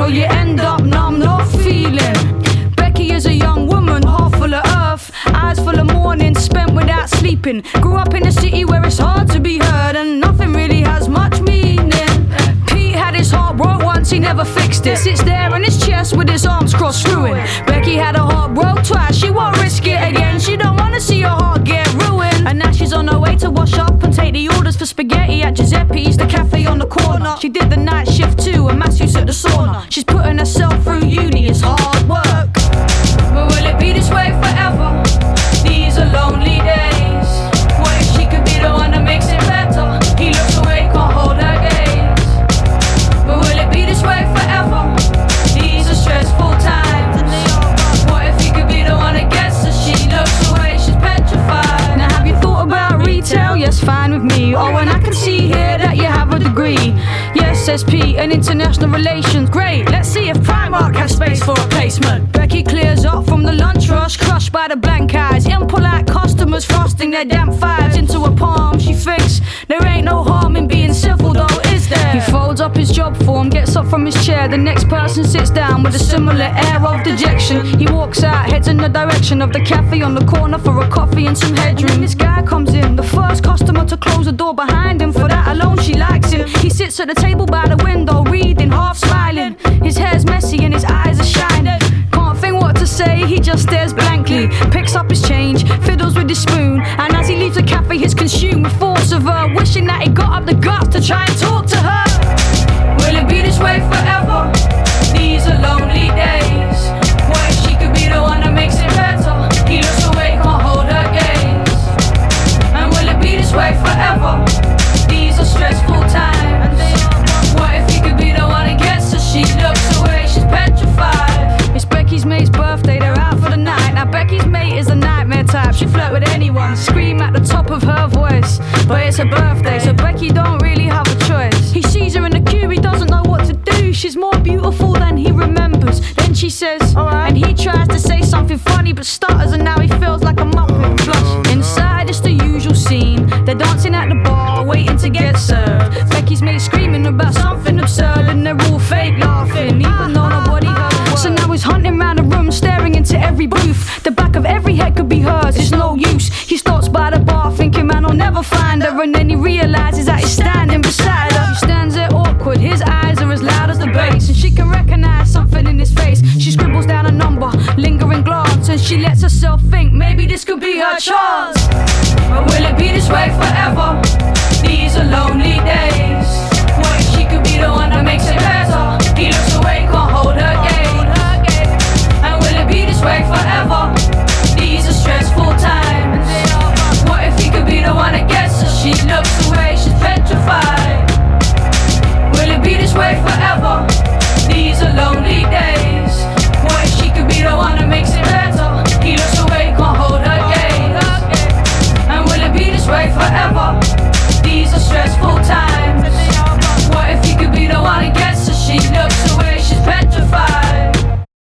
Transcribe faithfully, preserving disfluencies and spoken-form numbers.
you end up numb, not feeling. Becky is a young woman, heart full of earth, eyes full of morning spent without sleeping. Grew up in a city where it's hard to be heard and nothing really has much meaning. Pete had his heart broke once, he never fixed it. Sits there in his chest with his arms crossed screwing. Becky had her heart broke twice, she won't risk it again. She don't wanna see her heart get ruined. And now she's on her way to wash up and take the orders for spaghetti at Giuseppe's, the cafe on the corner. She did the night shift too, and Matthew's at the sauna. She's putting herself through uni, it's hard work. But will it be this way forever? These are lonely days. What if she could be the one that makes it better? He looks away, can't hold her gaze. But will it be this way forever? These are stressful times. What if he could be the one that gets her? She looks away, she's petrified. Now have you thought about retail? Yes, fine with me. Oh, and I can see here that you have a degree. Yes, says Pete, and international relations. Great, let's see if Primark has space for a placement. Becky clears up from the lunch rush, crushed by the blank eyes. Impolite customers thrusting their damp fives into her palm. She thinks there ain't no harm in being civil though, is there? He folds up his job form, gets up from his chair. The next person sits down with a similar air of dejection. He walks out, heads in the direction of the cafe on the corner for a coffee and some headroom. And this guy comes in, the first customer to close the door behind him. For that alone she likes him. He sits at the table by the window, reading, half smiling. His hair's messy and his eyes are shining. Can't think what to say, he just stares blankly. Picks up his change, fiddles with his spoon, and as he leaves the cafe he's consumed with thoughts of her, wishing that he got up the guts to try and talk to her. Will it be this way forever? These are lonely days. What if she could be the one that makes it better? He looks away, can't hold her gaze. And will it be this way forever? These are stressful times. What if he could be the one that gets her? She looks away, she's petrified. It's Becky's mate's birthday, they're out for the night. Now Becky's mate is a nightmare type. She flirt with anyone, scream at the top of her voice. But it's her birthday, so Becky don't really have a choice. He sees her in the queue, he doesn't know what to do. She's more beautiful than he remembers. Then she says, alright. And he tries to say something funny but stutters, and now he feels like a muppet. Blush. Inside it's the usual scene. They're dancing at the bar, waiting to get served. Becky's mate screaming about something absurd, and they're all fake laughing, even though nobody heard a word. So now he's hunting round the room, staring into every booth. The back of every head could be hers, it's no use. He stops by the bar thinking, man, I'll never find her. And then he realizes that he's standing beside her. He stands there awkward, his eyes are as loud as the bass, and she can recognize something in his face. She scribbles down a number, lingering glance, and she lets herself think maybe this could be her chance.